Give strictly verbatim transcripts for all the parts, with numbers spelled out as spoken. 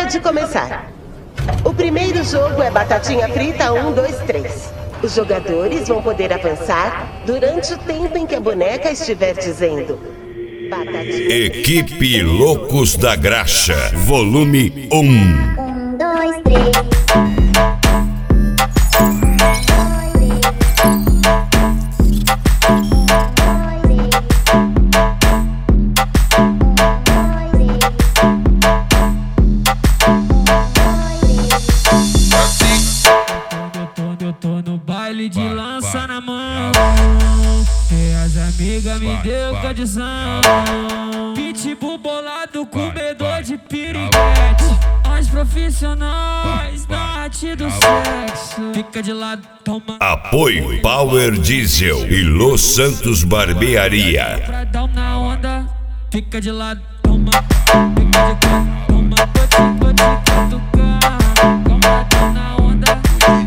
Pode começar. O primeiro jogo é Batatinha Frita um, dois, três. Os jogadores vão poder avançar durante o tempo em que a boneca estiver dizendo Batatinha. Equipe Loucos da Graxa, volume um. Um, dois, três. Eu tô no baile de lança na mão, e as amigas me deu condição. Pitbull bolado, comedor de piriguete. Nós profissionais na arte do sexo. Fica de lado, toma. Apoio Power Diesel e Los Santos Barbearia. Pra dar um na onda, fica de lado, toma. Fica de quatro, toma. Vou te, vou te catucar. Toma, dá na onda.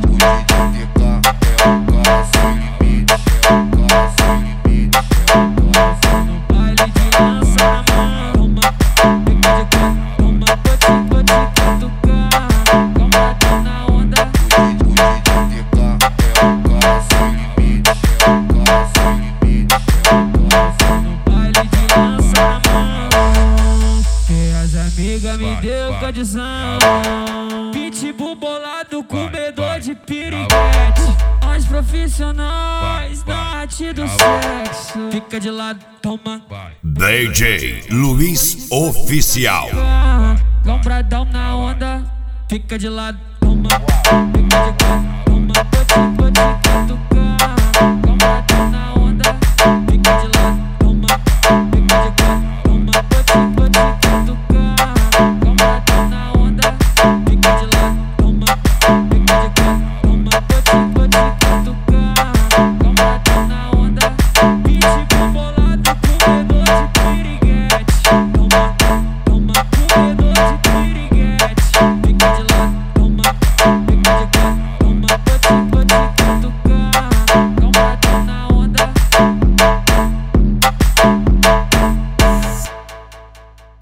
Amiga me deu condição. Pitbull bolado, comedor de piriguete. Nós profissionais na arte do sexo. Fica de lado, toma. D J Luiz Oficial. Lombradão na onda. Fica de lado, toma. Fica de quatro, toma. Vou te, vou te catucar.